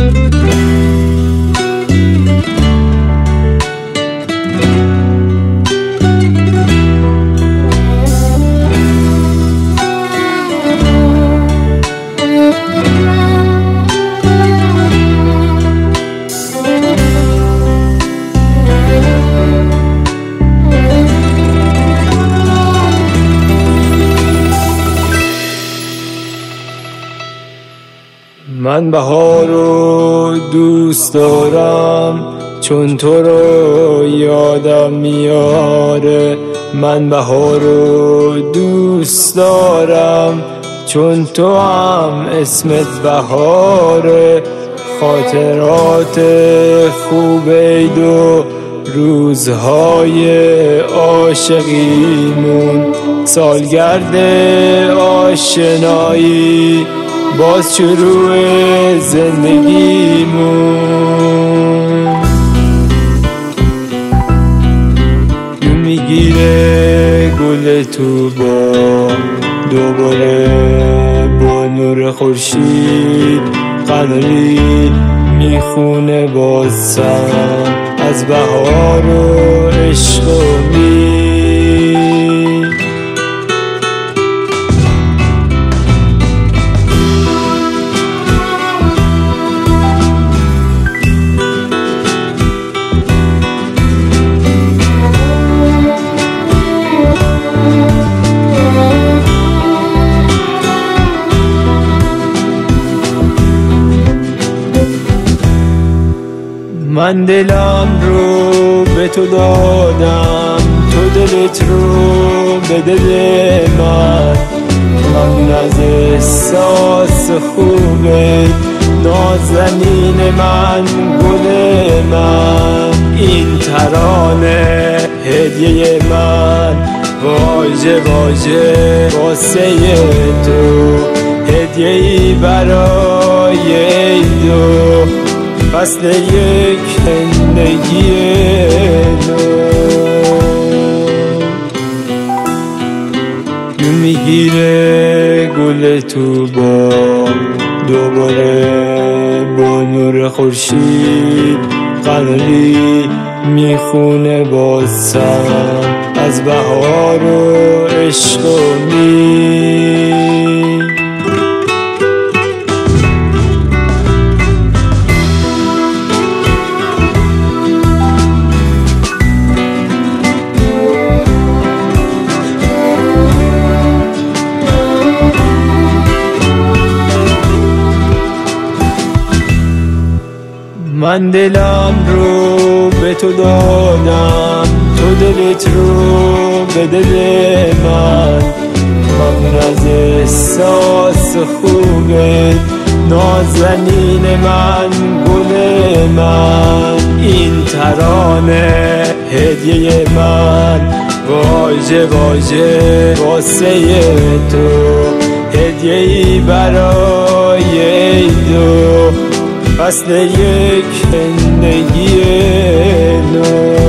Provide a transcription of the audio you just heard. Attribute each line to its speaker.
Speaker 1: من بهار رو دوست دارم چون تو رو یادم میاره. من بهار رو دوست دارم چون تو هم اسمت بهاره. خاطرات خوب عید و روزهای عاشقیمون، سالگرد آشنایی، باز شروع زندگیمون. میگیره گل تو با دوباره با نور خورشید، قناری میخونه بازم از بهار و عشق و من دلم رو به تو دادم، تو دلت رو به دل من. ممنون از احساس خوبت، نازنین من، گل من. این ترانه هدیه من، واژه واژه واسه تو، هدیه‌ای برای عید و فصل یک زندگی نو. میگیره گل تو با دوباره با نور خورشید، قناری میخونه بازم از بهار و عشق و من دلم رو به تو دادم، تو دلت رو به دل من. ممنون از احساس خوبت، نازنین من، گل من. این ترانه هدیه من، واژه واژه واسه تو، هدیه‌ای برای عید و فصل یک زندگی نو.